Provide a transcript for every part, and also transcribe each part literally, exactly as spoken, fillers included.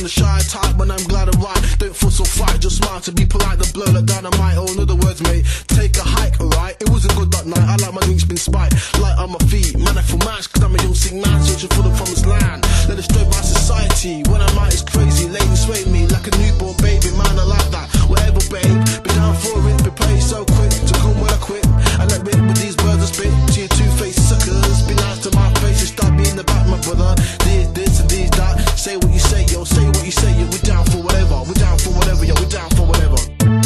the shy type, but I'm glad I ride. Don't fuss or fight, just smile to be polite. The blow like dynamite, or in other words, mate, take a hike, alright? It wasn't good that night, I like my drinks been spiked. Light on my feet, man I feel match, cause I'm a young sick man searching for the promised land. Let it straight by society, when I'm out it's crazy. Ladies sway me like a newborn baby, man I like that. Whatever babe, be down for it, be paid so quick to come when I quit. I let rip with these words I spit to your two-faced suckers. Be nice to my face and stop being the back, my brother. This, this and this, that. Say what you say, yo, say what you say, yo. We down for whatever, we down for whatever, yo, we down for whatever.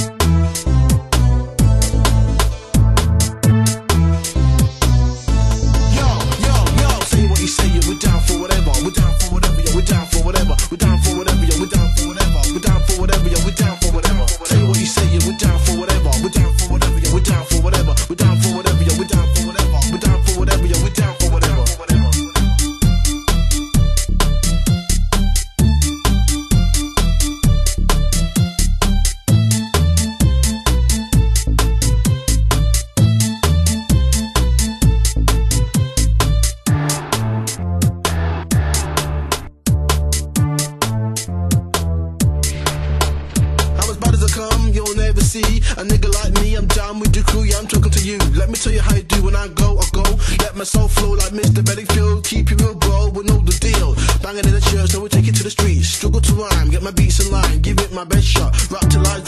Yo, yo, yo, say what you say, yo. We down for whatever, we down for whatever, yo. We down for whatever, we down for whatever, yo. We down for whatever, we down for whatever, yo. We down for whatever. Say what you say, yo. We down for whatever, we down for whatever, yo. We down for whatever, we down for whatever, yo. We down for whatever, we down for whatever, yo. We down for whatever. You'll never see a nigga like me. I'm down with the crew, yeah, I'm talking to you. Let me tell you how you do when I go, I go. Let my soul flow like Mister Bedingfield. Keep it real, bro, we know the deal. Banging in the church, now we take it to the streets. Struggle to rhyme, get my beats in line, give it my best shot. Rap till I